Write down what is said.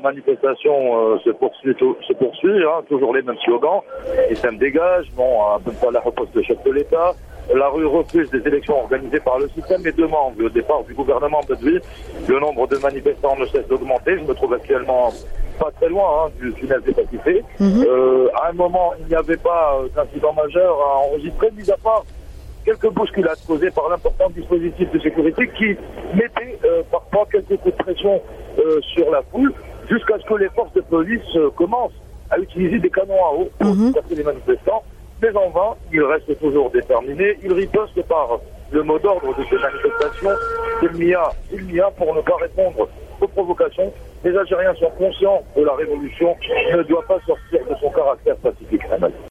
manifestation se poursuit, toujours les mêmes slogans. Islam dégage, bon, la repose le chef de l'État. La rue refuse des élections organisées par le système et demande le départ du gouvernement Bedoui. Le nombre de manifestants ne cesse d'augmenter. Je me trouve actuellement pas très loin du tunnel des Pacifiques. À un moment, il n'y avait pas d'incident majeur à enregistrer, mis à part quelques bousculades causées par l'important dispositif de sécurité qui mettait parfois quelques coups de pression sur la foule jusqu'à ce que les forces de police commencent à utiliser des canons à eau pour disperser les manifestants. Mais en vain, ils restent toujours déterminés. Ils ripostent par le mot d'ordre de ces manifestations. Il n'y a pour ne pas répondre aux provocations. Les Algériens sont conscients que la révolution ne doit pas sortir de son caractère pacifique.